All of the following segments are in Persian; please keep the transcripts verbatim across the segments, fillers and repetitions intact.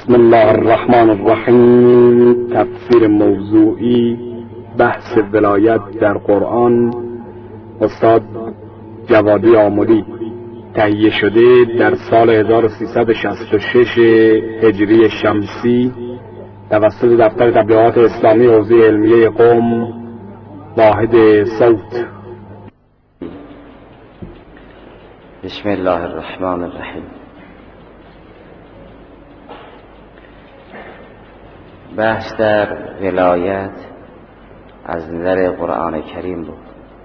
بسم الله الرحمن الرحیم. تفسیر موضوعی بحث ولایت در قرآن، استاد جوادی آملی، تهیه شده در سال هزار و سیصد و شصت و شش هجری شمسی توسط دفتر تبلیغات اسلامی حوزه علمیه قم، واحد صوت. بسم الله الرحمن الرحیم. بحث در ولایت از نظر قرآن کریم بود.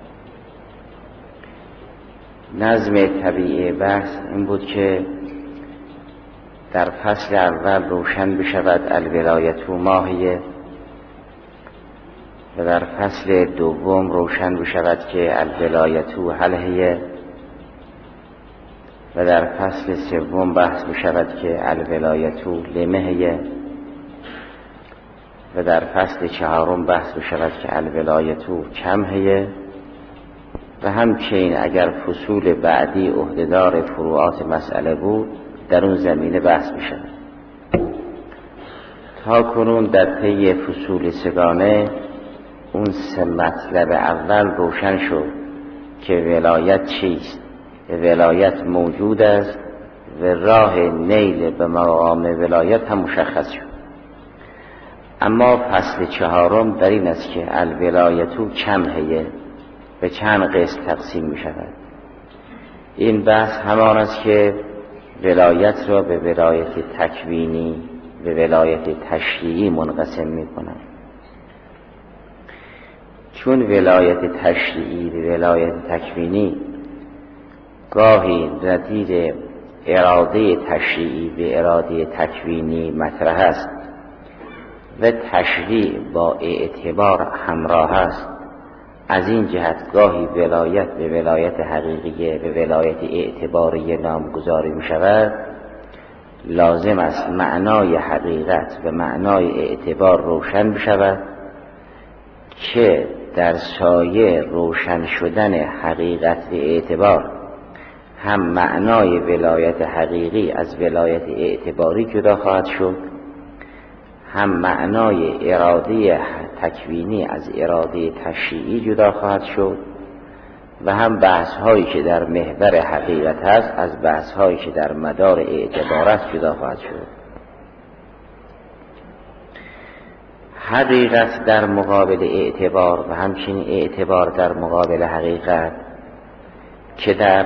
نظم طبیعی بحث این بود که در فصل اول روشن بشود الولایت ماهیه و در فصل دوم روشن بشود که الولایت هل هی و در فصل سوم بحث بشود که الولایت لمه هی و در فصل چهارم بحث بشود که الولایت کم هی و همچنین اگر فصول بعدی عهدهدار فروعات مسئله بود در اون زمینه بحث بشود. تا کنون در طی فصول سگانه اون سه مطلب اول روشن شد که ولایت چیست. ولایت موجود است و راه نیل به مقام ولایت هم مشخص شد. اما فصل چهارم در این است که الولایتو کم هیه به چند قسم تقسیم می شود. این بحث همان است که ولایت را به ولایت تکوینی به ولایت تشریعی منقسم می کند. چون ولایت تشریعی به ولایت تکوینی گاهی ردید اراده تشریعی به اراده تکوینی مطرح است و تشریع با اعتبار همراه است، از این جهت گاهی ولایت به ولایت حقیقیه به ولایت اعتباری نامگذاری می شود. لازم است معنای حقیقت و معنای اعتبار روشن بشود که در سایه روشن شدن حقیقت و اعتبار هم معنای ولایت حقیقی از ولایت اعتباری جدا خواهد شد، هم معنای اراده تکوینی از اراده تشریعی جدا خواهد شد و هم بحث هایی که در محور حقیقت هست از بحث هایی که در مدار اعتبار است جدا خواهد شد. حقیقت در مقابل اعتبار و همچنین اعتبار در مقابل حقیقت که در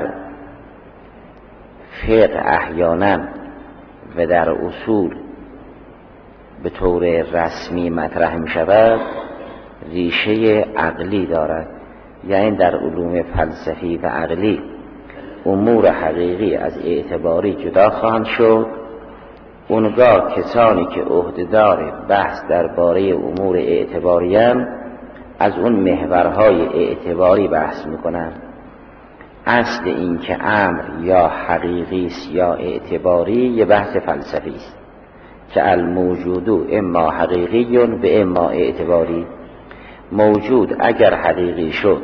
فقه احیانا و در اصول به طور رسمی مطرح می شود ریشه عقلی دارد. یعنی در علوم فلسفی و عقلی امور حقیقی از اعتباری جدا خواهند شد. اونگاه کسانی که عهدهدار بحث درباره امور اعتباری هم از اون محورهای اعتباری بحث می کنند. اصل این که امر یا حقیقی است یا اعتباری یه بحث فلسفی است که الموجود اما حقیقی و اما اعتباری. موجود اگر حقیقی شد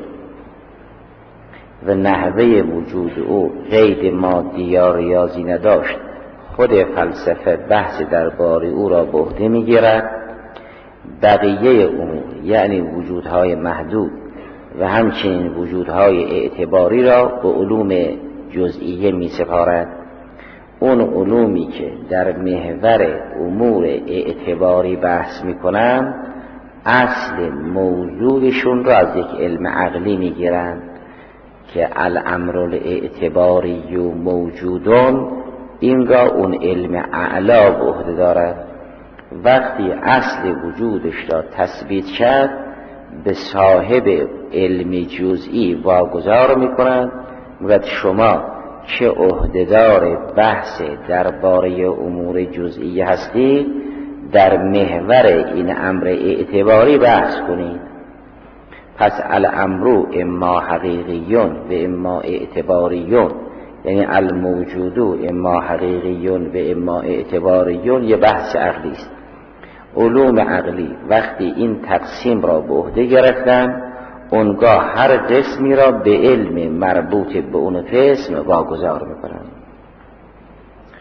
و نحوه وجود او قید مادی یا ریاضی نداشت، خود فلسفه بحث درباره او را به عهده میگیرد. بقیه امور یعنی وجودهای محدود و همچنین وجودهای اعتباری را به علوم جزئیه می سپارد. اون علومی که در محور امور اعتباری بحث می کنند اصل موجودشون را از یک علم عقلی می گیرند که الامر الاعتباری و موجودون، این را اون علم اعلا به عهده دارد. وقتی اصل وجودش را تثبیت کرد به صاحب علم جزئی واگذار میکنند. میگوید شما چه عهدهدار بحث درباره امور جزئی هستید، در محور این امر اعتباری بحث کنید. پس الامر اما حقیقیون و اما اعتباریون، یعنی الموجود اما حقیقیون و اما اعتباریون یه بحث عقلی است. علوم عقلی وقتی این تقسیم را به عهده گرفتن، اونگاه هر قسمی را به علم مربوط به اون قسم واگذار میکنن.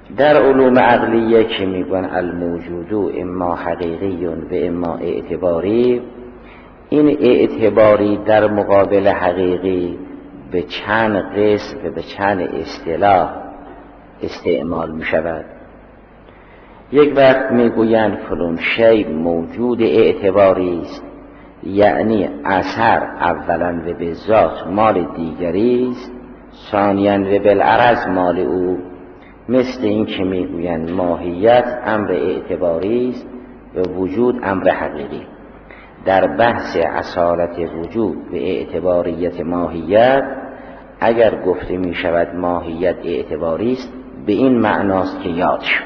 در علوم عقلیه که میگن الموجود اما حقیقی و اما اعتباری، این اعتباری در مقابل حقیقی به چند قسم و به چند اصطلاح استعمال می شود. یک وقت میگویند فلان شی موجود اعتباری است، یعنی اثر اولا و به ذات مال دیگری است، ثانیاً و بالعرض مال او. مثل این که میگویند ماهیت امر اعتباری است و وجود امر حقیقی. در بحث اصالت وجود و اعتباریت ماهیت اگر گفته می شود ماهیت اعتباری است، به این معناست که یاد شد.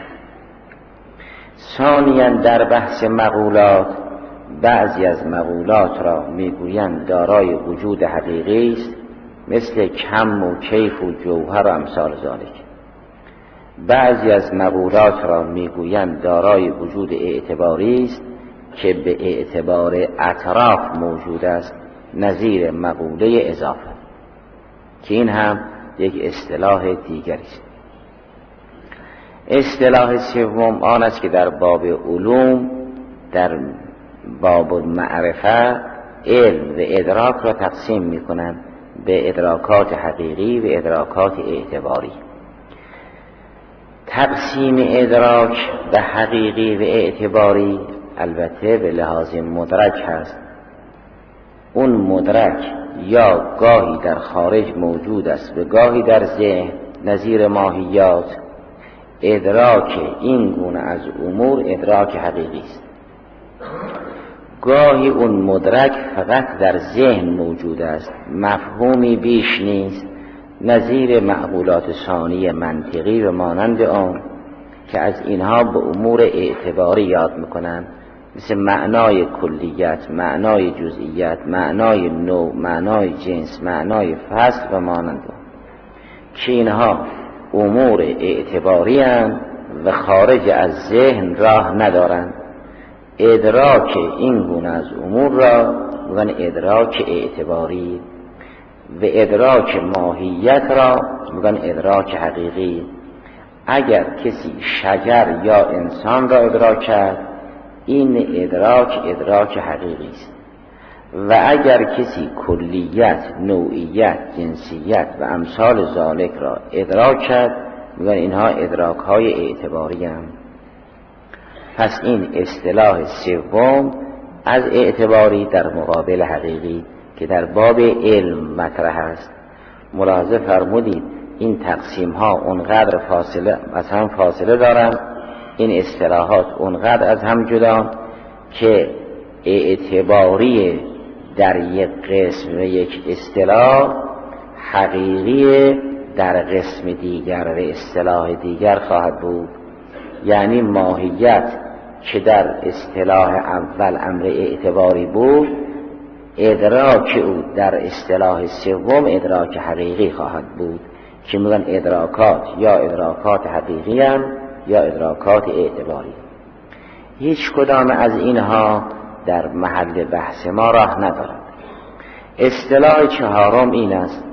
ثانیاً در بحث مقولات، بعضی از مقولات را میگویند دارای وجود حقیقی است، مثل کم و کیف و جوهر و امثال ذالک. بعضی از مقولات را میگویند دارای وجود اعتباری است که به اعتبار اطراف موجود است، نظیر مقوله اضافه، که این هم یک اصطلاح دیگری است. اصطلاح سوم آن است که در باب علوم، در باب معرفت، علم و ادراک را تقسیم می کنند به ادراکات حقیقی و ادراکات اعتباری. تقسیم ادراک به حقیقی و اعتباری البته به لحاظ مدرک هست. اون مدرک یا گاهی در خارج موجود است و گاهی در ذهن، نظیر ماهیات. ادراک این گونه از امور ادراک حقیقی است. گاهی اون مدرک فقط در ذهن موجود است، مفهومی بیش نیست، نظیر معقولات ثانی منطقی و مانند آن که از اینها به امور اعتباری یاد میکنند، مثل معنای کلیت، معنای جزئیت، معنای نوع، معنای جنس، معنای فصل و مانند آن، که اینها امور اعتباری هستند و خارج از ذهن راه ندارند. ادراک این گونه از امور را میگن ادراک اعتباری و ادراک ماهیت را میگن ادراک حقیقی. اگر کسی شجر یا انسان را ادراک کرد، این ادراک ادراک حقیقی است. و اگر کسی کلیت، نوعیت، جنسیت و امثال ذالک را ادراک کرد، میگن اینها ادراک های اعتباری هم. پس این اصطلاح سوم از اعتباری در مقابل حقیقی که در باب علم مطرح است. ملاحظه فرمودید این تقسیم ها اونقدر فاصله مثلا فاصله دارن، این اصطلاحات اونقدر از هم جدا که اعتباری در یک قسم و یک اصطلاح حقیقی در قسم دیگر و اصطلاح دیگر خواهد بود. یعنی ماهیت که در اصطلاح اول امر اعتباری بود، ادراک او در اصطلاح سوم ادراک حقیقی خواهد بود، که میگن ادراکات یا ادراکات حقیقی هم یا ادراکات اعتباری. هیچ کدام از اینها در محل بحث ما راه ندارد. اصطلاح چهارم این است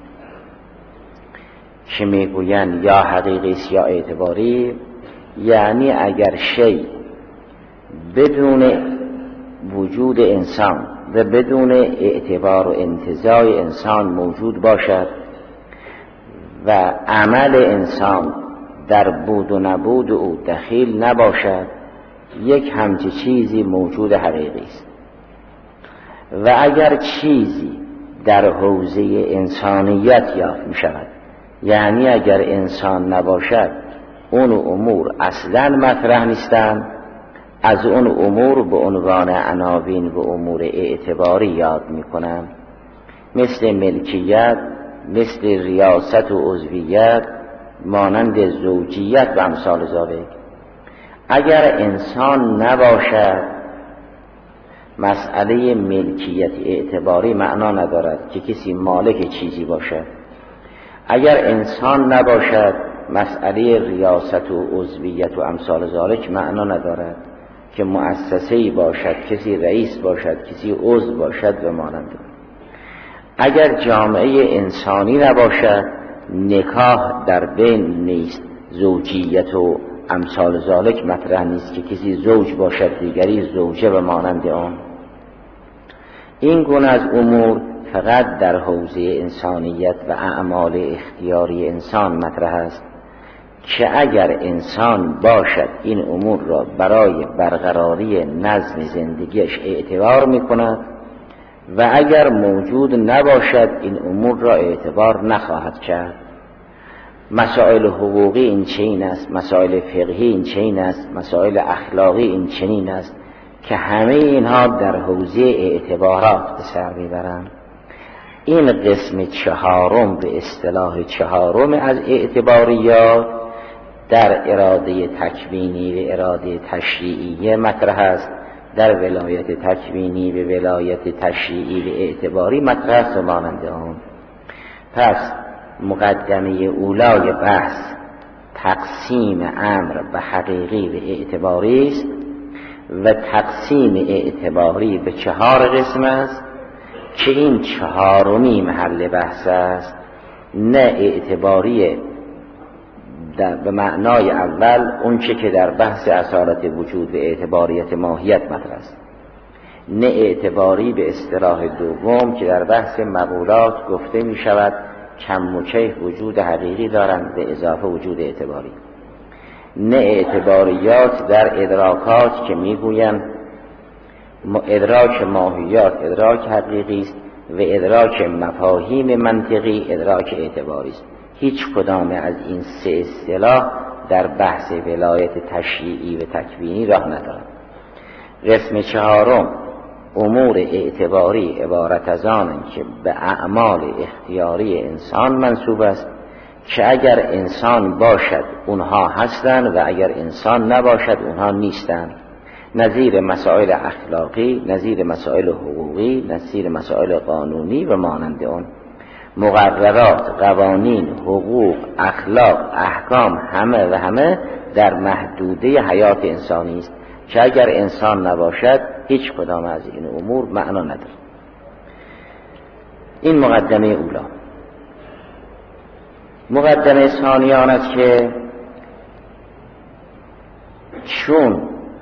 که میگویند یا حقیقی است یا اعتباری، یعنی اگر شی بدون وجود انسان و بدون اعتبار و انتزاع انسان موجود باشد و عمل انسان در بود و نبود او دخیل نباشد، یک همچه چیزی موجود حقیقی است. و اگر چیزی در حوزه انسانیت یافت می شود، یعنی اگر انسان نباشد اون امور اصلا مطرح نیستند، از اون امور به عنوان عناوین و امور اعتباری یاد می کنند، مثل ملکیت، مثل ریاست و عضویت، مانند زوجیت و امثال ذالک. اگر انسان نباشد، مسئله ملکیت اعتباری معنا ندارد که کسی مالک چیزی باشد. اگر انسان نباشد، مسئله ریاست و عضویت و امثال ذالک معنا ندارد که مؤسسه‌ای باشد، کسی رئیس باشد، کسی عضو باشد و مانند. اگر جامعه انسانی نباشد، نکاح در بین نیست زوجیت و امثال ذالک مطرح نیست که کسی زوج باشد دیگری زوجه و مانند آن. این گونه از امور فقط در حوزه انسانیت و اعمال اختیاری انسان مطرح است که اگر انسان باشد این امور را برای برقراری نظم زندگیش اعتبار می کند و اگر موجود نباشد این امور را اعتبار نخواهد کرد. مسائل حقوقی این چنین است، مسائل فقهی این چنین است، مسائل اخلاقی این چنین است که همه اینها در حوزه اعتبارات به سر میبرند. این قسم چهارم به اصطلاح چهارم از اعتباریات در اراده تکوینی و اراده تشریعی مطرح است. در ولایت تکوینی و ولایت تشریعی و اعتباری مطرح است و مانند آن. پس مقدمه اولای بحث تقسیم امر به حقیقی و اعتباری است و تقسیم اعتباری به چهار قسم است که این چهارمی محل بحث است. نه اعتباری در به معنای اول اون چه که در بحث اصالت وجود و اعتباریت ماهیت مطرح است، نه اعتباری به اصطلاح دوم که در بحث مقولات گفته می شود کم و کیف وجود حقیقی دارند به اضافه وجود اعتباری، نه اعتباریات در ادراکات که می گویند ادراک ماهیات ادراک حقیقی است و ادراک مفاهیم منطقی ادراک اعتباری است. هیچ کدام از این سه اصطلاح در بحث ولایت تشریعی و تکوینی راه ندارد. قسم چهارم امور اعتباری عبارت از آنند که به اعمال اختیاری انسان منسوب است که اگر انسان باشد اونها هستند و اگر انسان نباشد اونها نیستند. نظیر مسائل اخلاقی، نظیر مسائل حقوقی، نظیر مسائل قانونی و مانند آن. مقررات، قوانین، حقوق، اخلاق، احکام همه و همه در محدوده حیات انسانی است که اگر انسان نباشد هیچ کدام از این امور معنا ندارد. این مقدمه اولا. مقدمه ثانی آن است که چون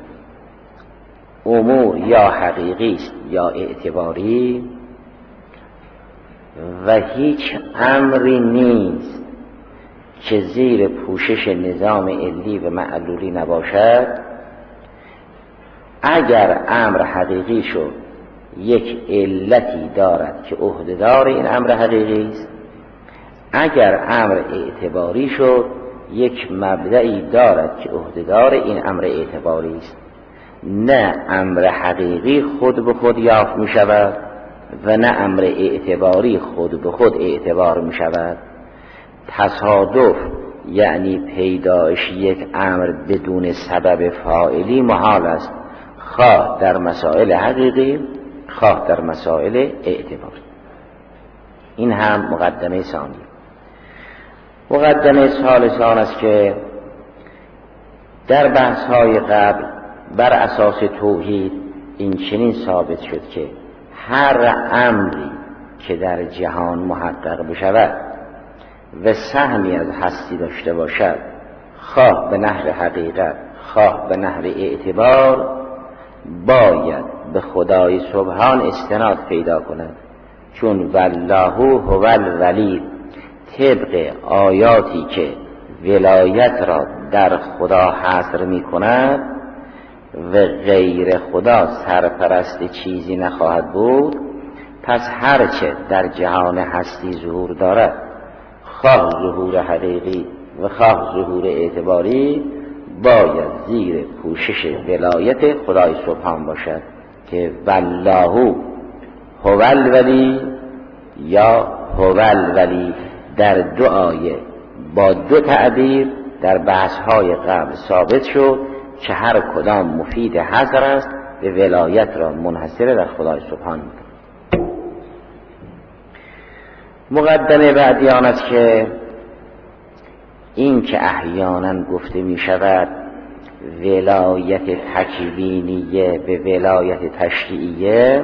امور یا حقیقی است یا اعتباری و هیچ امری نیست که زیر پوشش نظام علی و معلولی نباشد، اگر امر حقیقی شد یک علتی دارد که عهده‌دار این امر حقیقی است، اگر امر اعتباری شد یک مبدعی دارد که عهده‌دار این امر اعتباری است. نه امر حقیقی خود به خود یافت می شود و نه امر اعتباری خود به خود اعتبار می شود. تصادف یعنی پیدایش یک امر بدون سبب فاعلی محال است، خواه در مسائل حقیقی خواه در مسائل اعتباری. این هم مقدمه ثانی. مقدمه ثالث آن است که در بحث های قبل بر اساس توحید این چنین ثابت شد که هر امری که در جهان محقق بشود و سهمی از هستی داشته باشد، خواه به نحو حقیقت خواه به نحو اعتبار، باید به خدای سبحان استناد پیدا کند. چون والله هو الولی، طبق آیاتی که ولایت را در خدا حصر می کند و غیر خدا سرپرست چیزی نخواهد بود، پس هرچه در جهان هستی ظهور دارد، خواه ظهور حقیقی و خواه ظهور اعتباری، باید زیر پوشش ولایت خدای سبحان باشد که والله هو الولی یا هو الولی در دو آیه با دو تعبیر در بحث‌های قبل ثابت شد که هر کدام مفید حصر است، به ولایت را منحصر در خدای سبحان. مقدمه بعدی آن است که این که احیانا گفته می شود ولایت تکوینیه به ولایت تشریعیه،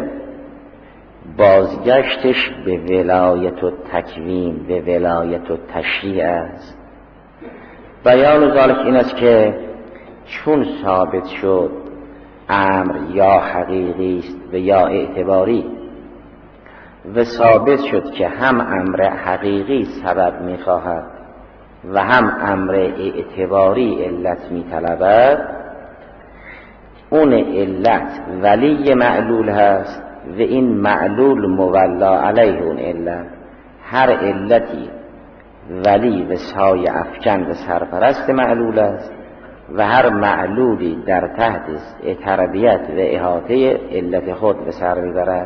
بازگشتش به ولایت و تکوین به ولایت و تشریع است. بیان ذالک این است که چون ثابت شد امر یا حقیقی است و یا اعتباری و ثابت شد که هم امر حقیقی سبب میخواهد و هم امر اعتباری علت میطلبد، اون علت ولی معلول هست و این معلول مولا علیه اون علت. هر علتی ولی و سایه افکن و سرپرست معلول است و هر معلولی در تحت تربیت و احاطه علت خود به سر میبرد.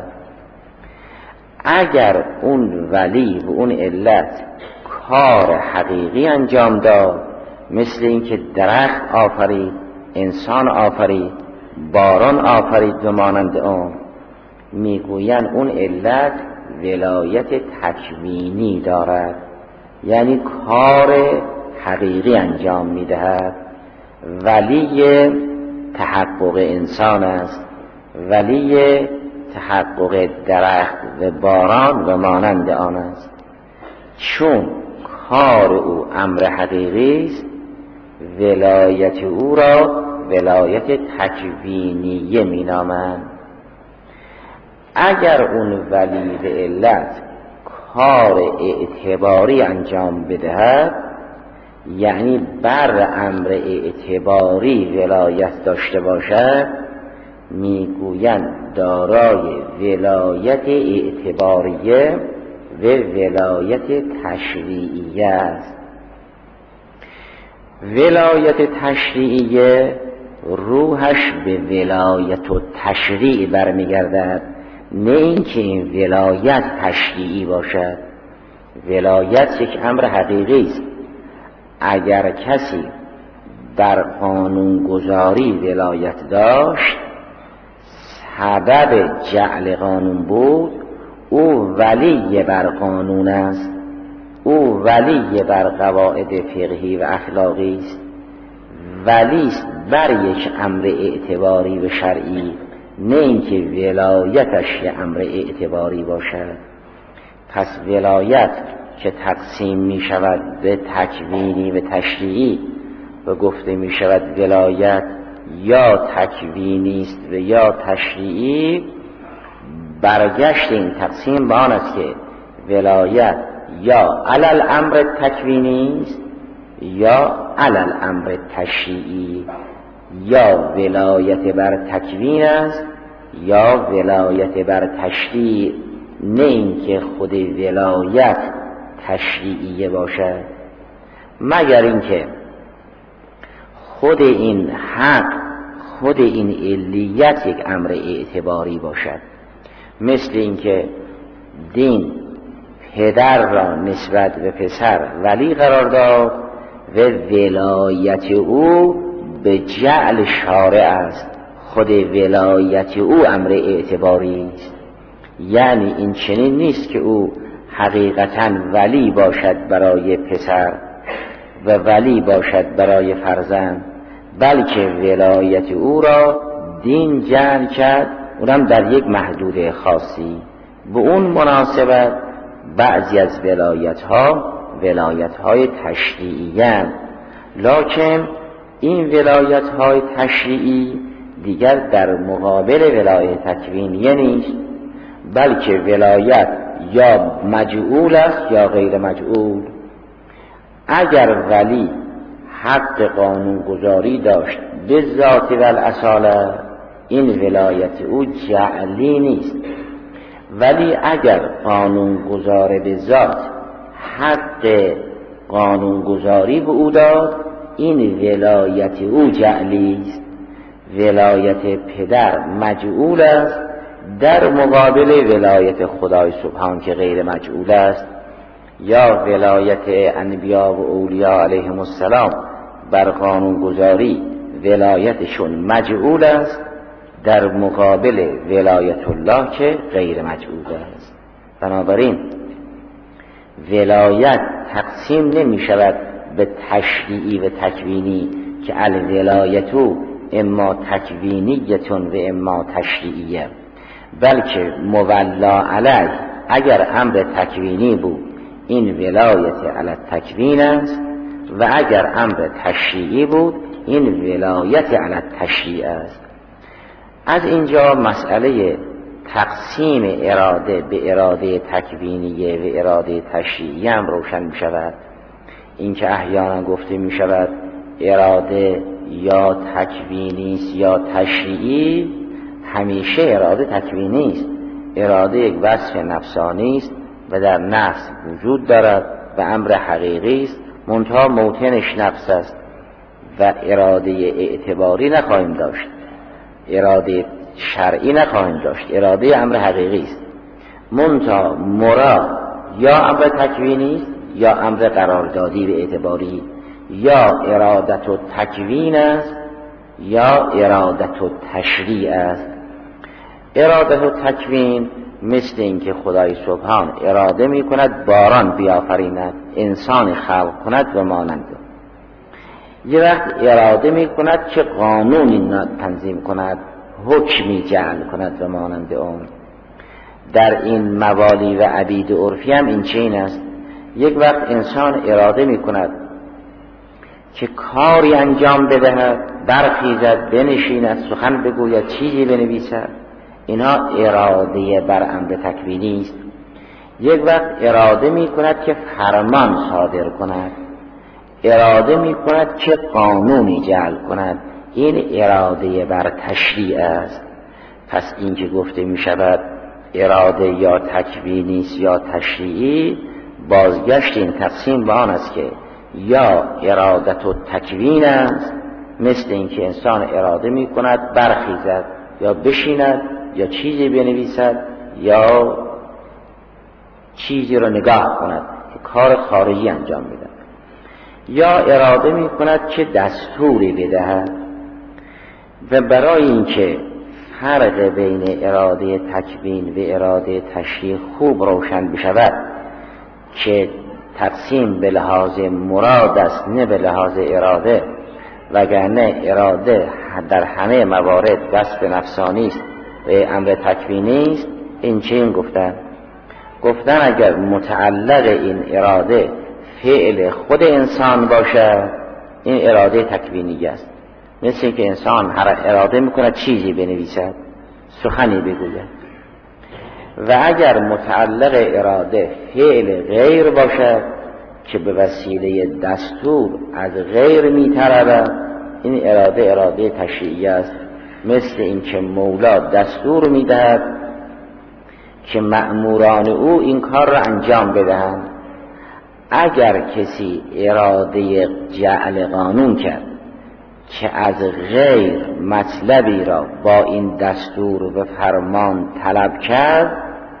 اگر اون ولی و اون علت کار حقیقی انجام داد، مثل اینکه درخت آفرید، انسان آفرید، باران آفرید و مانند اون، میگوین اون علت ولایت تکوینی دارد، یعنی کار حقیقی انجام میدهد. ولی تحقق انسان است، ولی تحقق درخت و باران و مانند آن است. چون کار او امر حقیقی است، ولایت او را ولایت تکوینیه می نامند. اگر اون ولی و علت کار اعتباری انجام بدهد، یعنی بر امر اعتباری ولایت داشته باشد، میگویند دارای ولایت اعتباریه و ولایت تشریعیه است. ولایت تشریعیه روحش به ولایت و تشریع برمیگردد، نه اینکه این ولایت تشریعی باشد. ولایت یک امر حقیقی است. اگر کسی در قانون گذاری ولایت داشت، سبب جعل قانون بود، او ولی بر قانون است، او ولی بر قواعد فقهی و اخلاقی است، ولی است بر یک امر اعتباری و شرعی، نه اینکه ولایتش یک امر اعتباری باشد. پس ولایت که تقسیم می شود به تکوینی و تشریعی و گفته می شود ولایت یا تکوینی است و یا تشریعی، برگشت این تقسیم به آن است که ولایت یا علل امر تکوینی است یا علل امر تشریعی، یا ولایت بر تکوین است یا ولایت بر تشریع، نه اینکه خود ولایت تشریعیه باشد، مگر اینکه خود این حق، خود این علیت یک امر اعتباری باشد. مثل اینکه دین پدر را نسبت به پسر ولی قرار داد و ولایت او به جعل شارع است، خود ولایت او امر اعتباری است. یعنی این چنین نیست که او حقیقتا ولی باشد برای پسر و ولی باشد برای فرزند، بلکه ولایت او را دین جعل کرد، اونم در یک محدوده خاصی. به اون مناسبت بعضی از ولایت ها ولایت های تشریعی هستند، لکن این ولایت های تشریعی دیگر در مقابل ولایت تکوینیه نیست، بلکه ولایت یا مجعول است یا غیر مجعول. اگر ولی حق قانون گذاری داشت به ذات و الاصاله، این ولایت او جعلی نیست، ولی اگر قانون گذار به ذات حق قانون گذاری به او داد، این ولایت او جعلی است. ولایت پدر مجعول است در مقابل ولایت خدای سبحان که غیر مجعول است، یا ولایت انبیا و اولیاء علیهم السلام بر قانون گذاری ولایتشون مجعول است در مقابل ولایت الله که غیر مجعول است. بنابراین ولایت تقسیم نمی شود به تشریعی و تکوینی که الولایتو اما تکوینیتون و اما تشریعیه، بلکه مولا علیه اگر امر تکوینی بود این ولایت علی تکوین است، و اگر امر تشریعی بود این ولایت علی تشریع است. از اینجا مسئله تقسیم اراده به اراده تکوینیه و اراده تشریعی هم روشن می شود. این که احیانا گفته می شود اراده یا تکوینی است یا تشریعی، همیشه اراده تکوینی است. اراده یک وصف نفسانی است و در نفس وجود دارد و امر حقیقی است، منتها موطنش نفس است و اراده اعتباری نخواهیم داشت، اراده شرعی نخواهیم داشت، اراده امر حقیقی است. منتها مراد یا امر تکوینی است یا امر قراردادی و اعتباری، یا ارادت و تکوین است یا ارادت و تشریع است. ارادت و تکوین مثل اینکه خدای سبحان اراده می کند باران بیافریند، انسان خلق کند و مانند. یه وقت اراده می کند که قانونی تنظیم کند، حکمی جعل کند و مانند اون. در این موالی و عبید عرفی هم این چین است. یک وقت انسان اراده می کند که کاری انجام بدهد، برخیزد، بنشیند، سخن بگوید، چیزی بنویسد، اینها اراده بر امر تکوینی است. یک وقت اراده می کند که فرمان صادر کند، اراده می کند که قانونی جعل کند، این اراده بر تشریع است. پس این که گفته می شود اراده یا تکوینی است یا تشریعی، بازگشت این تقسیم به آن است که یا ارادت و تکوین است، مثل اینکه انسان اراده می کند برخیزد یا بشیند یا چیزی بنویسد یا چیزی را نگاه کند که کار خارجی انجام بدهد، یا اراده می کند که دستوری بدهد. و برای اینکه فرق بین اراده تکوین و اراده تشریع خوب روشن بشود که تقسیم به لحاظ مراد است نه به لحاظ اراده، وگرنه اراده در همه موارد وصف نفسانی است و امر تکوینی است. این چین گفتن گفتن اگر متعلق این اراده فعل خود انسان باشد این اراده تکوینی است، مثل که انسان هر اراده میکند چیزی بنویسد، سخنی بگوید. و اگر متعلق اراده فعل غیر باشد که به وسیله دستور از غیر میطلبد، این اراده اراده تشریعی است، مثل این که مولا دستور میدهد که مأموران او این کار را انجام بدهند. اگر کسی اراده جعل قانون کرد که از غیر مطلبی را با این دستور و فرمان طلب کرد،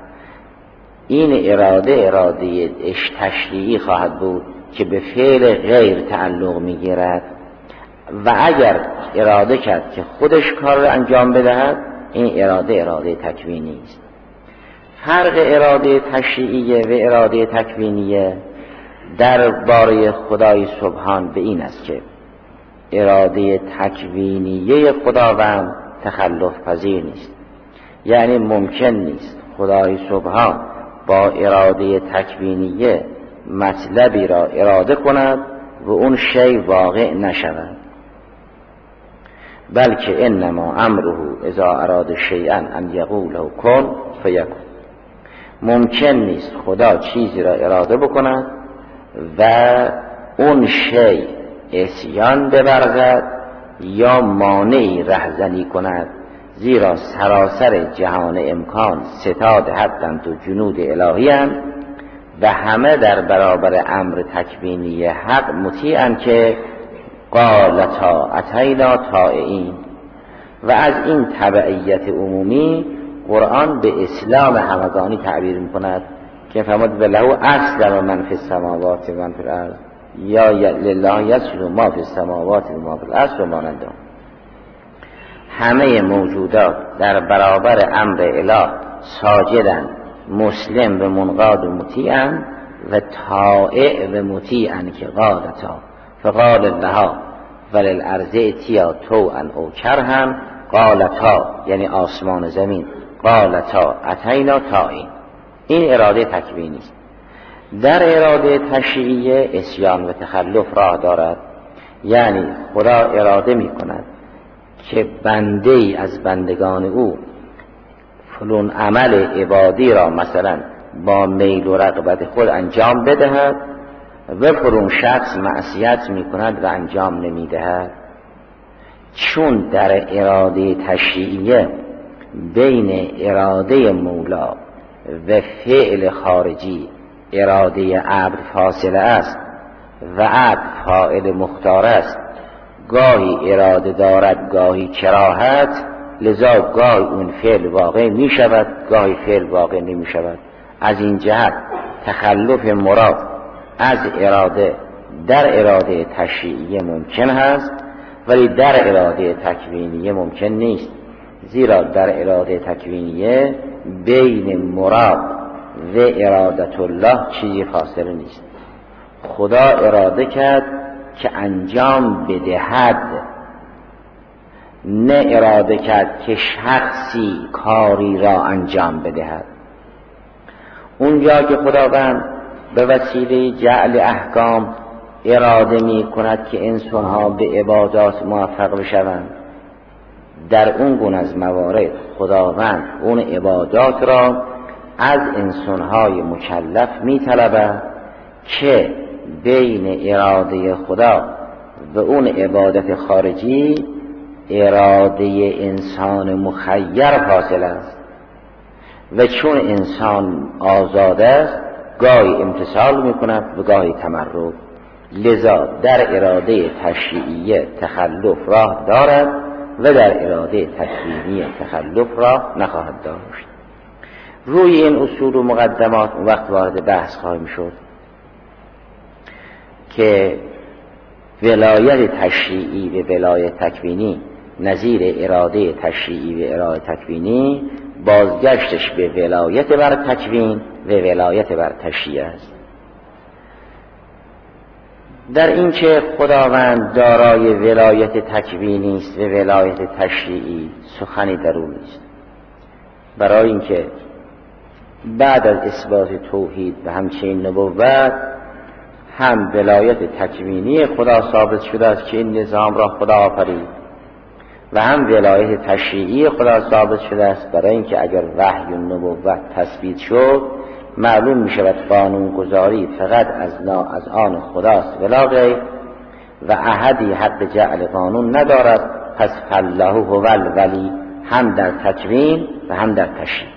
این اراده اراده اش تشریعی خواهد بود که به فعل غیر تعلق میگیرد. و اگر اراده کرد که خودش کار را انجام بدهد، این اراده اراده تکوینی است. فرق اراده تشریعیه و اراده تکوینیه در باره خدای سبحان به این است که اراده تکوینیه خداوند تخلف پذیر نیست، یعنی ممکن نیست خدای سبحان با اراده تکوینیه مطلبی را اراده کند و اون شی واقع نشود، بلکه انما امره اذا اراد شیئا ان یقول له کن فیکون. ممکن نیست خدا چیزی را اراده بکند و اون شی عصیان ببرزد یا مانعی رهزنی کند، زیرا سراسر جهان امکان ستاد حدند و جنود الهی هم و همه در برابر امر تکوینی حق مطیعن که قالتا اتینا طائعین. و از این تبعیت عمومی قرآن به اسلام همگانی تعبیر میکند که فرمود ولهو اسلم من فی السماوات و من فی الارض یا لله یسجد ما فی السماوات و ما فی الارض و مانند. همه موجودات در برابر امر اله ساجدن، مسلم و منقاد و مطیعن و طائع و مطیعن که قالتا فقال الله وللارض ائتیا طوعا او کرها قالتا، یعنی آسمان و زمین، قالتا اتینا طائعین. این اراده تکوینی است. در اراده تشریعیه اسیان و تخلف راه دارد، یعنی خدا اراده می کند که بنده ای از بندگان او فلان عمل عبادی را مثلا با میل و رغبت خود انجام بدهد و فلان شخص معصیت می کند و انجام نمی دهد. چون در اراده تشریعیه بین اراده مولا و فعل خارجی اراده عبد فاصله است و عبد فاعل مختار است، گاهی اراده دارد گاهی کراهت، لذا گاهی اون فعل واقع می شود گاهی فعل واقع نمی شود. از این جهت تخلف مراد از اراده در اراده تشریعیه ممکن هست ولی در اراده تکوینیه ممکن نیست، زیرا در اراده تکوینیه بین مراد و ارادت الله چیزی فاصله نیست. خدا اراده کرد که انجام بدهد، نه اراده کرد که شخصی کاری را انجام بدهد. اونجا که خداوند به وسیله جعل احکام اراده می کند که انسانها به عبادات موفق بشوند، در اون گونه از موارد خداوند اون عبادات را از انسانهای مکلف می طلبد که بین اراده خدا و اون عبادت خارجی اراده انسان مخیر فاصل است و چون انسان آزاده است گاهی امتثال می کند و گاهی تمرد، لذا در اراده تشریعیه تخلف راه دارد و در اراده تکوینی تخلف راه نخواهد داشت. روی این اصول و مقدمات اون وقت وارد بحث خواهیم شد که ولایت تشریعی و ولایت تکوینی نظیر اراده تشریعی و اراده تکوینی بازگشتش به ولایت بر تکوین و ولایت بر تشریع است. در این که خداوند دارای ولایت تکوینی است و ولایت تشریعی سخنی در او نیست، برای اینکه بعد از اثبات توحید و همچنین نبوت هم ولایت تکوینی خدا ثابت شده است که این نظام را خدا آفرید و هم ولایت تشریعی خدا ثابت شده است، برای اینکه اگر وحی و نبوت تثبیت شد معلوم می شود قانون گذاری فقط از نا از آن خداست ولا غیر و احدی حق جعل قانون ندارد، پس فالله هو الولی هم در تکوین و هم در تشریع.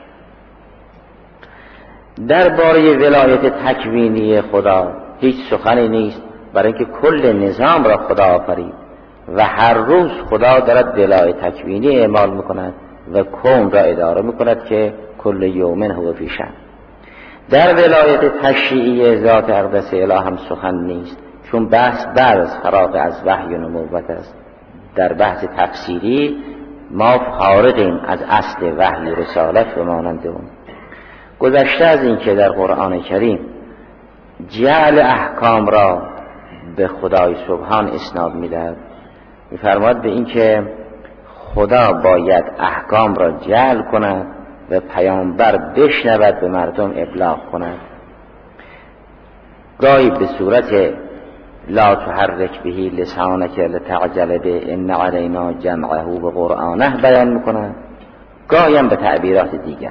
درباره ولایت تکوینی خدا هیچ سخنی نیست، برای اینکه کل نظام را خدا آفرید و هر روز خدا دارد ولایت تکوینی اعمال میکند و کون را اداره میکند که کل یومن هو فی شأن. در ولایت تشریعی ذات اقدس اله هم سخن نیست، چون بحث بعد از فراغ از وحی و نبوت است. در بحث تفسیری ما خارجیم از اصل وحی و رسالت و مانند اون. گذشته از این که در قرآن کریم جعل احکام را به خدای سبحان اسناد می‌دهد، می‌فرماید به این که خدا باید احکام را جعل کند و پیامبر بشنود به مردم ابلاغ کند. گاهی به صورت لا تحرک به لسانک لتعجل به ان علینا جمعه و قرآنه بیان می‌کند، گاهی هم به تعبیرات دیگر.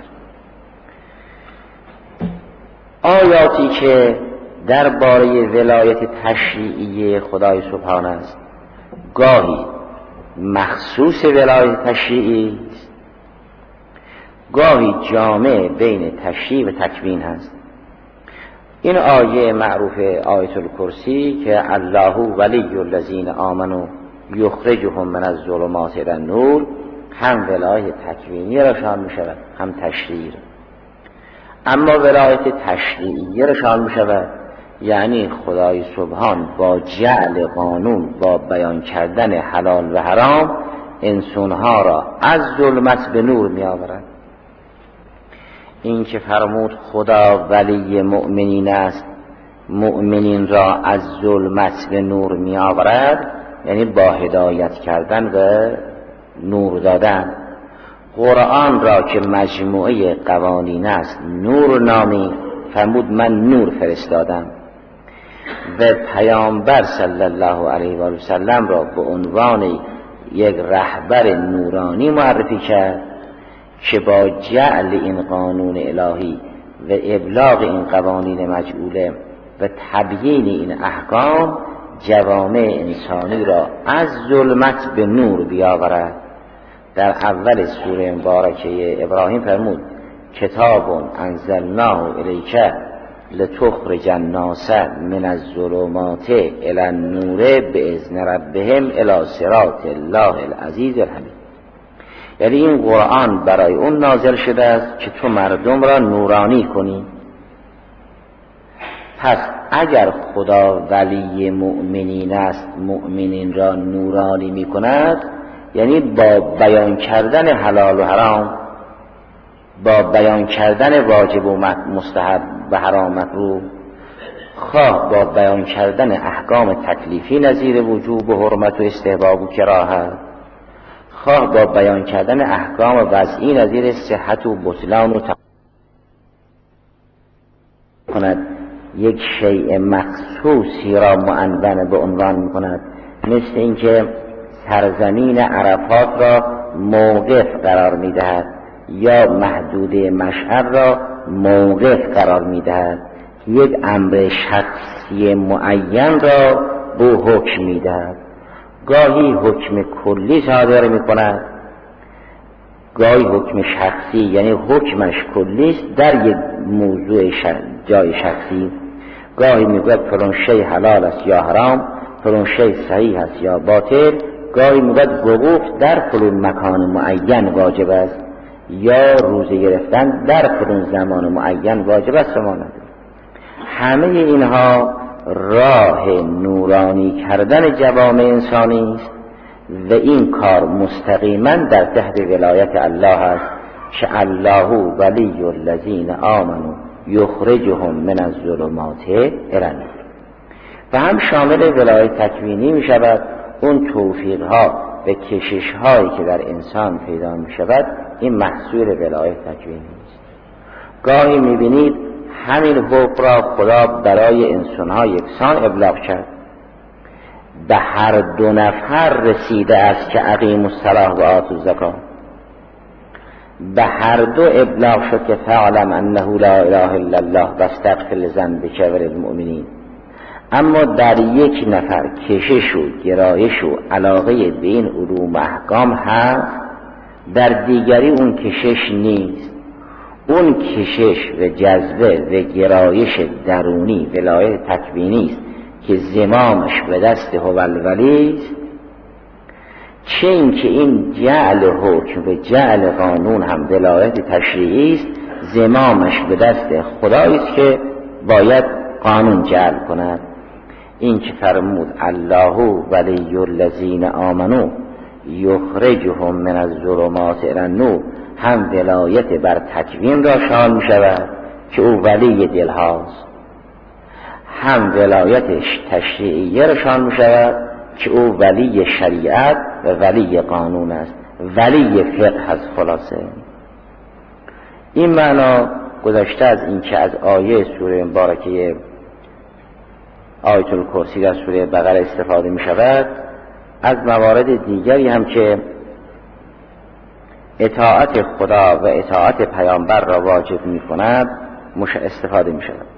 آیاتی که درباره ولایت تشریعی خدای سبحان است گاهی مخصوص ولایت تشریعی است، گاهی جامع بین تشریع و تکوین هست. این آیه معروف آیت الکرسی که الله ولی الذین آمنوا یخرجهم من الظلمات الی النور هم ولایت تکوینی را شامل می شود هم تشریع. اما ولایت تشریعی را شامل می شود، یعنی خدای سبحان با جعل قانون با بیان کردن حلال و حرام انسانها را از ظلمت به نور می آورد. این که فرمود خدا ولی مؤمنین است، مؤمنین را از ظلمت به نور می آورد، یعنی با هدایت کردن و نور دادن. قرآن را که مجموعه قوانین است نور نامی فرمود من نور فرستادم و پیامبر صلی الله علیه و آله و سلم را به عنوان یک رهبر نورانی معرفی کرد که با جعل این قانون الهی و ابلاغ این قوانین مجعوله و تبیین این احکام جوامع انسانی را از ظلمت به نور بیاورد. در اول سوره مبارکه ابراهیم فرمود کتاب انزلناه الیک لتخرج الناس من الظلمات الی النور باذن ربهم الی صراط الله العزیز الحمید. یعنی این قرآن برای اون نازل شده است که تو مردم را نورانی کنی. پس اگر خدا ولی مؤمنین است، مؤمنین را نورانی می کند، یعنی با بیان کردن حلال و حرام، با بیان کردن واجب و مستحب و حرام مکروه، خواه با بیان کردن احکام تکلیفی نظیر وجوب و حرمت و استحباب و کراهت، خواه با بیان کردن احکام وضعی نظیر صحت و بطلان و کند، یک شیء مخصوصی را معنون به عنوان می کند، مثل اینکه سرزمین عرفات را موقف قرار می دهد یا محدوده مشعر را موقف قرار می دهد، یک امر شخصی معین را به حکم می دهد. گاهی حکم کلی صادر می کند، گاهی حکم شخصی، یعنی حکمش کلی است در یک موضوع شخص جای شخصی. گاهی میگوید فلان شی حلال است یا حرام، فلان شی صحیح است یا باطل. گاهی میگوید وقوف در فلان مکان معین واجب است یا روزه گرفتن در فلان زمان معین واجب است. همه اینها راه نورانی کردن جوامع انسانی است و این کار مستقیما در تحت ولایت الله است که الله ولی الذین آمنوا یخرجهم من الظلمات الی النور. و هم شامل ولایت تکوینی می شود، اون توفیق ها و کشش هایی که در انسان پیدا می شود این محصول ولایت تکوینی است. گاهی می بینید همین حکم را خدا برای انسان ها یکسان ابلاغ کرد، به هر دو نفر رسیده است که اقیموا الصلاة و آتوا الزکات، به هر دو ابلاغ شد که فاعلم انه لا اله الا الله واستغفر لذنبک وللمؤمنین. اما در یک نفر کشش و گرایش و علاقه به این علوم و احکام هست، در دیگری اون کشش نیست. اون کشش و جذبه و گرایش درونی ولایت تکوینی است که زمامش به دست هو الولی است، چه این که این جعل حکم و جعل قانون هم ولایت تشریعی است، زمامش به دست خدایی است که باید قانون جعل کند. این که فرمود الله ولی الذین آمنوا یخرجهم من الظلمات الی النور، هم ولایت بر تکوین را شامل می شود که او ولی دل هاست، هم ولایتش تشریعیه را شامل می شود که او ولی شریعت و ولی قانون است، ولی فقه از خلاصه. این معنا گذشته از این که از آیه سوره مبارکه آیت الکرسی در سوره بقره استفاده می شود، از موارد دیگری هم که اطاعت خدا و اطاعت پیامبر را واجب می کند استفاده می شود.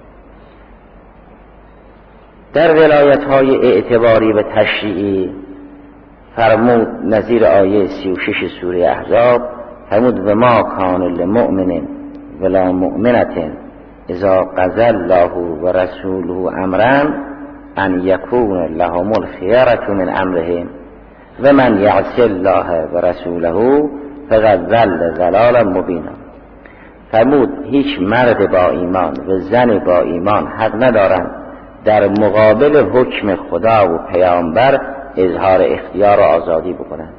در ولایت های اعتباری و تشریعی فرمود نظیر آیه سی و شش سوره احزاب، فرمود و ما کان لمؤمن ولا مؤمنة اذا قضى الله و رسوله امرا ان یکون لهم الخیرة من امرهم و من یعص الله و رسوله فقد ضل ضلالا مبینا. فرمود هیچ مرد با ایمان و زن با ایمان حق ندارند در مقابل حکم خدا و پیامبر اظهار اختیار و آزادی بکنند،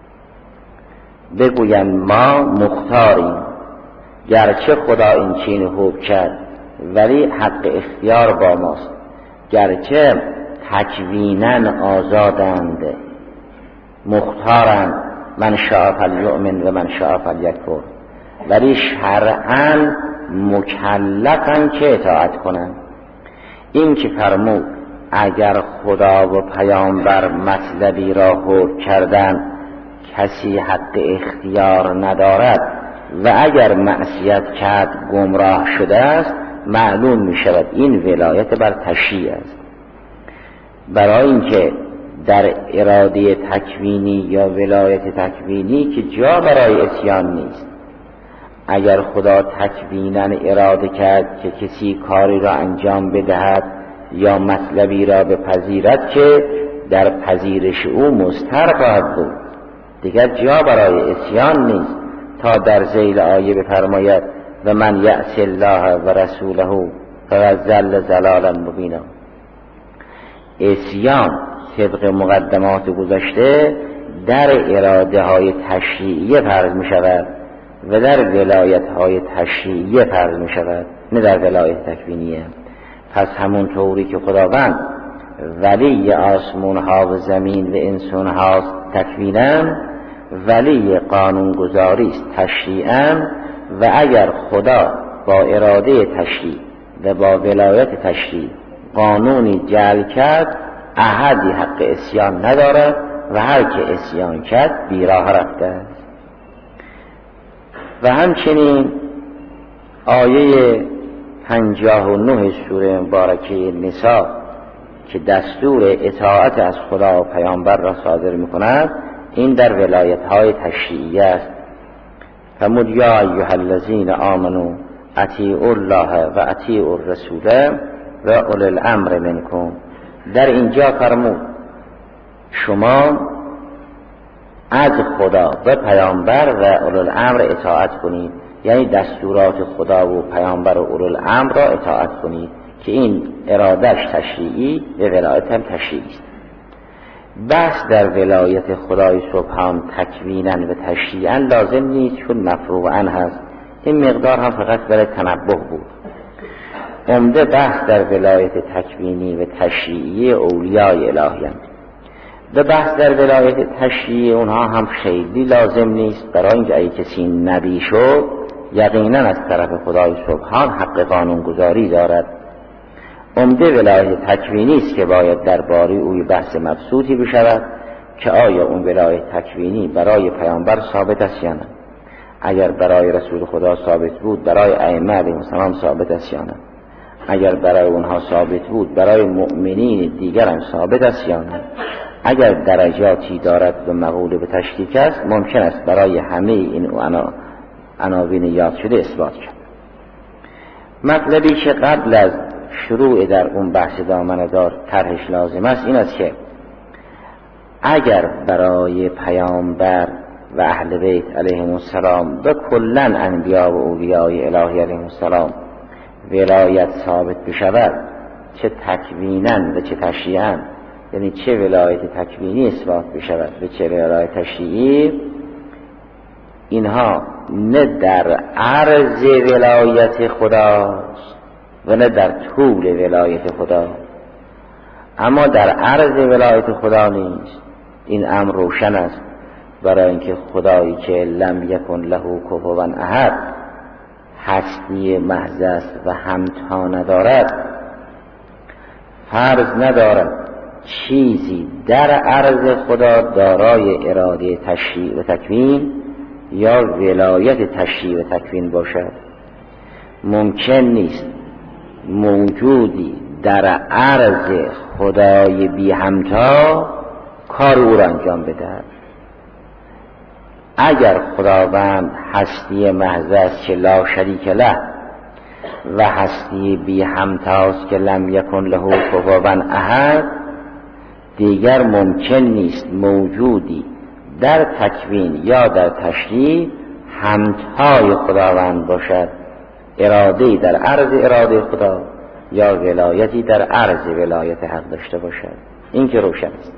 بگویند ما مختاریم، گرچه خدا این چین حکم کرد ولی حق اختیار با ماست، گرچه تکویناً آزادند، مختارند، من شاء فلیؤمن و من شاء فلیکفر، ولی شرعاً مکلفن که اطاعت کنن. این که فرمود اگر خدا و پیامبر مطلبی را حکم کردن کسی حق اختیار ندارد و اگر معصیت کرد گمراه شده است، معلوم می شود این ولایت بر تشریع است. برای اینکه در اراده تکوینی یا ولایت تکوینی که جا برای اسیان نیست. اگر خدا تکوینا اراده کرد که کسی کاری را انجام بدهد یا مطلبی را بپذیرد که در پذیرش او مضطر خواهد بود، دیگر جا برای اسیان نیست تا در ذیل آیه بفرماید و من یعص الله و رسوله فقد ضل ضلالا مبینا. اسیان طبق مقدمات گذشته در اراده های تشریعی فرض می شود و در ولایت های تشریعی فرض می شود، نه در ولایت تکوینیه. پس همون طوری که خداوند ولی آسمون ها و زمین و انسان ها تکوینن، ولی قانون گذاری است تشریعاً، و اگر خدا با اراده تشریع و با ولایت تشریع قانونی جعل کرد، احدی حق اسیان ندارد و هر که اسیان کرد بیراه رفته است. و همچنین آیه پنجاه و نه سوره مبارکه نساء که دستور اطاعت از خدا و پیامبر را صادر می‌کند، این در ولایت های تشریعی است. فرمود یا ایها الذین آمنوا اطیعوا الله و اطیعوا الرسول و اولی الامر منکم. در اینجا فرمود شما از خدا و پیامبر و اولی الامر اطاعت کنید، یعنی دستورات خدا و پیامبر و اولی الامر را اطاعت کنید که این ارادش تشریعی و ولایت هم تشریعی است. بحث در ولایت خدای سبحان تکوینا و تشریعا لازم نیست چون مفروعا هست. این مقدار هم فقط برای تنبه بود. عمده بحث در ولایت تکوینی و تشریعی اولیای الهی هم. و بحث در ولایت تشریعی اونها هم خیلی لازم نیست، برای اینکه اگه کسی نبی شد یقینا از طرف خدای سبحان حق قانون گذاری دارد. عمده ولایت تکوینی است که باید درباره اوی بحث مبسوطی بشود که آیا اون ولایت تکوینی برای پیامبر ثابت است یا نه. اگر برای رسول خدا ثابت بود برای ائمه علیهم السلام ثابت است یا نه. اگر برای اونها ثابت بود برای مؤمنین دیگر هم ثابت است یا نه. اگر درجاتی دارد و مقوله به تشکیک است ممکن است برای همه این عناوین یاد شده اثبات شد. مطلبی که قبل از شروع در اون بحث دامنه دار طرحش لازم است این است که اگر برای پیامبر و اهل بیت علیهم السلام و کلا انبیا و اولیای الهی علیهم السلام ولایت ثابت بشود، چه تکویناً و چه تشریعاً، یعنی چه ولایت تکوینی اثبات بشود و چه ولایت تشریعی، اینها نه در عرض ولایت خداست و نه در طول ولایت خدا، اما در عرض ولایت خدا نیست. این امر روشن است، برای اینکه خدایی که لم یکن له کفوا احد، هستی محض است و همتا ندارد، فرض ندارد چیزی در عرض خدا دارای اراده تشریع و تکوین یا ولایت تشریع و تکوین باشد. ممکن نیست موجودی در عرض خدای بی همتا کار او را انجام بدهد. اگر خداوند هستی محض است که لا شریک له و هستی بی همتاست که لم یکن له کفوا احد، دیگر ممکن نیست موجودی در تکوین یا در تشریع همتای خداوند باشد، اراده‌ای در عرض اراده خدا یا ولایتی در عرض ولایت حق داشته باشد. این که روشن است.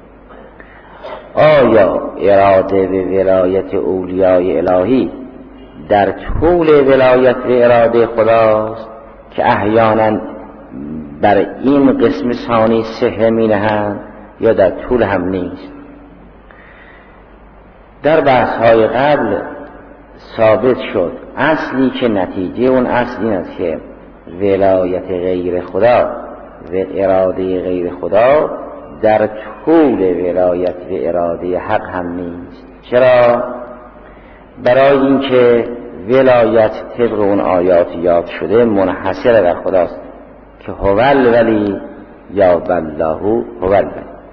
آیا اراده به ولایت اولیای الهی در طول ولایت به اراده خداست که احیانا بر این قسم ثانی صحه می نهند یا در طول هم نیست؟ در بحث های قبل ثابت شد اصلی که نتیجه اون اصل این است که ولایت غیر خدا و اراده غیر خدا در طول ولایت و اراده حق هم نیست. چرا؟ برای اینکه ولایت طبق اون آیات یاد شده منحصر در خداست که هو الولی یا بالله هو الولی.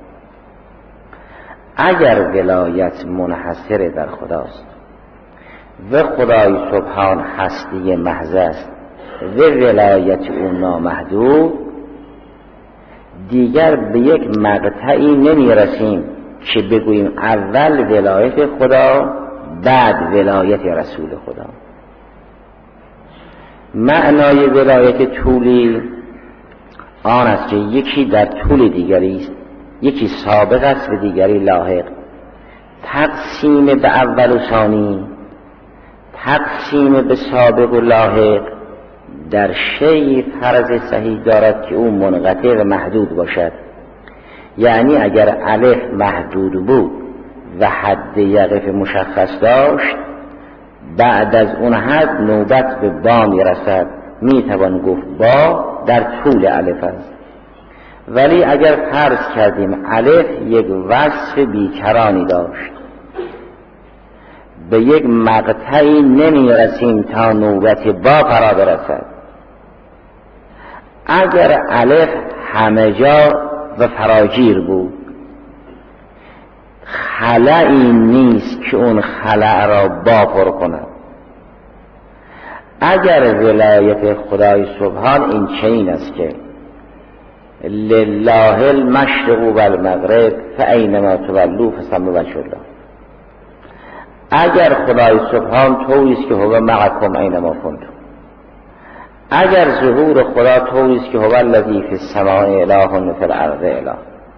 اگر ولایت منحصر در خداست و خدای سبحان هستی محض است و ولایت او نامحدود، دیگر به یک مقطعی نمی رسیم که بگوییم اول ولایت خدا بعد ولایت رسول خدا. معنای ولایت طولی آن است که یکی در طول دیگری است، یکی سابق است و دیگری لاحق. تقسیم به اول و ثانی، تقسیم به سابق و لاحق در شیء فرض صحیح دارد که او منقطع و محدود باشد. یعنی اگر الف محدود بود و حد یقف مشخص داشت، بعد از اون حد نوبت به با میرسد، میتوان گفت با در طول الف است. ولی اگر فرض کردیم الف یک وصف بیکرانی داشت، به یک مقطعی نمی رسیم تا نوبت با فرا برسد. اگر الف همه جا و فراگیر بود، خلایی نیست که اون خلا را با پر کند. اگر ولایت خدای سبحان این چنین است که لله المشرق و المغرب فاینما تولوا فثم وجه الله، اگر خدای سبحان طوری است که هو معکم اینما کنتم، اگر ظهور خدا طوری است که هو الذی فی السماء اله و فی الارض اله،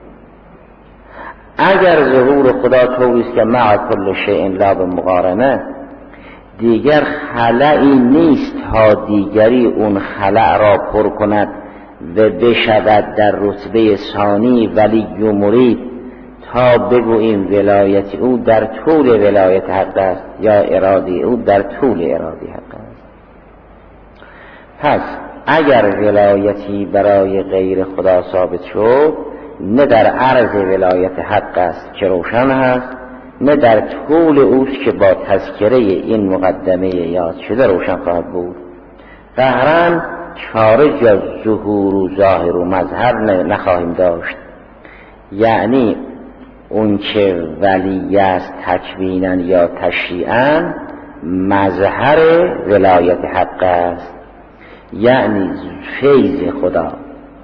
اگر ظهور خدا طوری است که مع کل شیء لا بمقارنه، دیگر خلایی نیست تا دیگری اون خلا را پر کند و بشود در رتبه ثانی ولی و مرید تا بگوییم ولایت او در طول ولایت حق است یا اراده او در طول اراده حق است. پس اگر ولایتی برای غیر خدا ثابت شد، نه در عرض ولایت حق است که روشن است، نه در طول اوست که با تذکره این مقدمه یاد شده روشن خواهد بود. قهرن خارج از ظهور و ظاهر و مظهر نخواهیم داشت. یعنی اون که ولی است تکوینن یا تشریعن مظهر ولایت حق است، یعنی فیض خدا،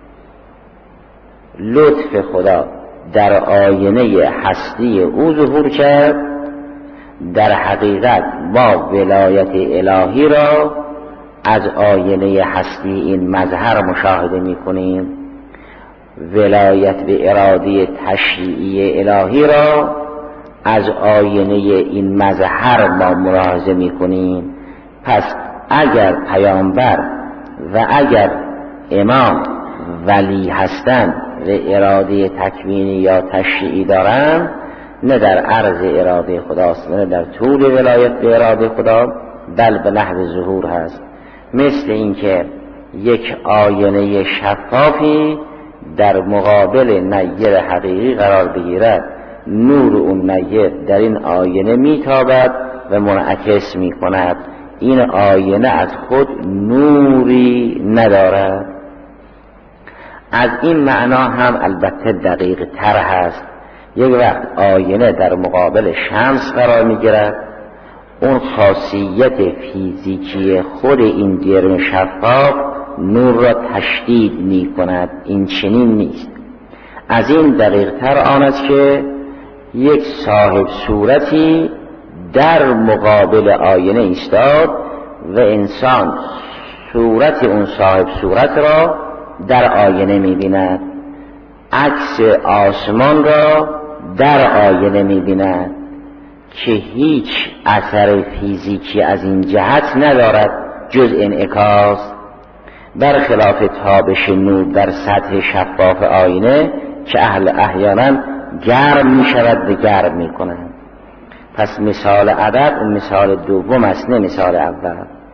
لطف خدا در آینه هستی او ظهور کرد. در حقیقت ما ولایت الهی را از آینه هستی این مظهر مشاهده می کنیم، ولایت به اراده تشریعی الهی را از آینه این مظهر ما ملاحظه می کنیم. پس اگر پیامبر و اگر امام ولی هستند و اراده تکوینی یا تشریعی دارند، نه در عرض اراده خداست نه در طول ولایت به اراده خدا، بل به نحو ظهور هست. مثل اینکه یک آینه شفافی در مقابل نیر حقیقی قرار بگیرد، نور اون نیر در این آینه میتابد و منعکس میکند. این آینه از خود نوری ندارد. از این معنا هم البته دقیق تر هست. یک وقت آینه در مقابل شمس قرار میگیرد، اون خاصیت فیزیکی خود این جرم شفاف نور را تشدید می کند. این چنین نیست. از این دقیق تر آن است که یک صاحب صورتی در مقابل آینه ایستاد و انسان صورت اون صاحب صورت را در آینه می بیند، عکس آسمان را در آینه می بیند که هیچ اثر فیزیکی از این جهت ندارد جز انعکاس، برخلاف تابش نور در سطح شفاف آینه که اهل احیانا گرم می شود و گرم می کنند. پس مثال عدد مثال دوم است نه مثال اول.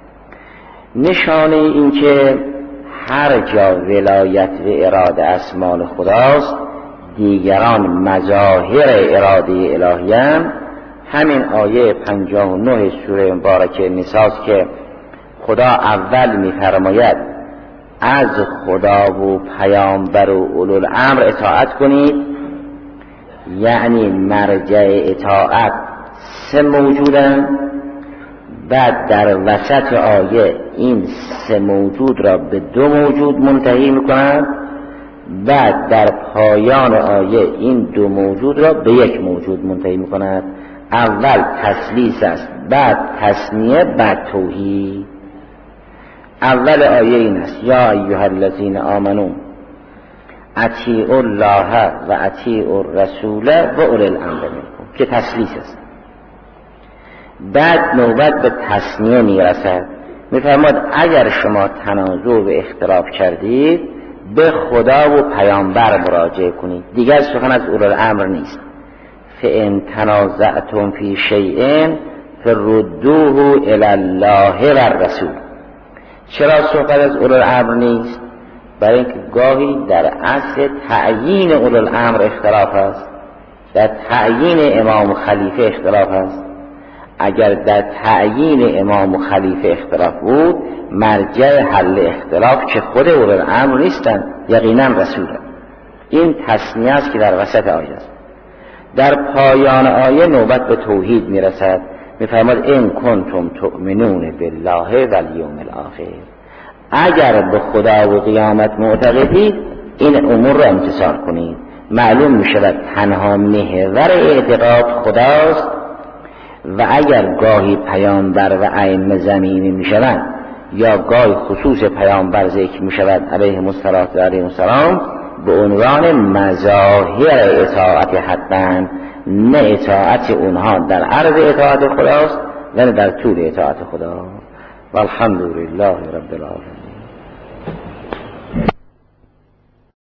نشانه این که هر جا ولایت و اراده از مال خداست، دیگران مظاهر اراده الهی‌اند. همین آیه پنجاه و نه سوره مبارکه نساست که خدا اول می‌فرماید از خدا و پیامبر و اولوالامر اطاعت کنید، یعنی مرجع اطاعت سه موجودن. بعد در وسط آیه این سه موجود را به دو موجود منتهی می‌کند. بعد در پایان آیه این دو موجود را به یک موجود منتهی می‌کند. اول تثلیث است، بعد تثنیه، بعد توحید. اول آیه این است یا ایها الذین آمنو اطیعوا الله و اطیعوا الرسول و اولی الامر منکم که تثلیث است. بعد نوبت به تثنیه میرسد، میفرماد اگر شما تنازع و اختلاف کردید به خدا و پیامبر مراجعه کنید، دیگر سخن از اولی الامر نیست. فان تنازعتم فی شیء فردوه الی الله و الرسول. چرا صحبت از اولی الامر نیست؟ برای اینکه گاهی در اصل تعیین اولی الامر اختلاف است، در تعیین امام و خلیفه اختلاف است. اگر در تعیین امام و خلیفه اختلاف بود، مرجع حل اختلاف که خود اولی الامر نیستند، یقینا رسوله. این تثنیه است که در وسط آیه است. در پایان آیه نوبت به توحید میرسد، میفرماد ان کنتم تؤمنون بالله و الیوم الاخر. اگر به خدا و قیامت معتقدید این امور را امتثال کنید. معلوم میشود تنها محور اعتقاد خداست و اگر گاهی پیامبر و ائمه زمینی میشوند یا گاهی خصوص پیامبر ذکر میشود علیهم الصلوة و علیهم السلام، به عنوان مظاهر اطاعت حتما، نه اطاعت اونها در عرض اطاعت خداست و نه در طول اطاعت خدا. والحمد لله رب العالمین.